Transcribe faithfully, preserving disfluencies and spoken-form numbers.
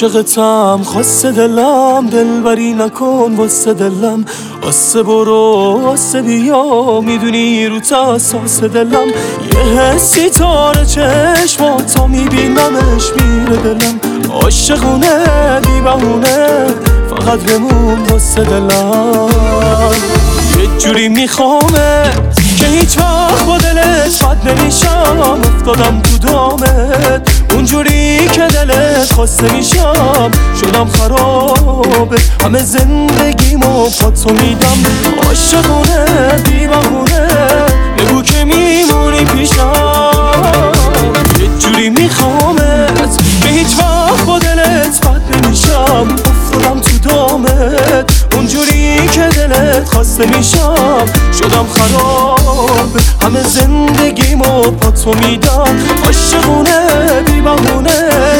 عاشقتم خاصه دلم، دلبری نکن واسه دلم، آسه برو آسه بیا، میدونی رو تاساس دلم، یه حسی تاره چشماتا میبینمش میره دلم، عاشقونه بی بهونه فقط بمون واسه دلم. یه جوری میخوامت که هیچ وقت با دلت بد نمیشم، افتادم تو دامت اونجوری که دلت خواسته میشم، شدم خرابه همه زندگیمو پاتو میدم، عاشقونه بی بهونه بگو که میمونی پیشم. یه جوری میخوامت که هیچ وقت با دلت بد نمیشم، افتادم تو دامت اونجوری که دلت خواسته میشم، شدم خرابه همه زندگیمو پاتو میدم، عاشقونه بی بهونه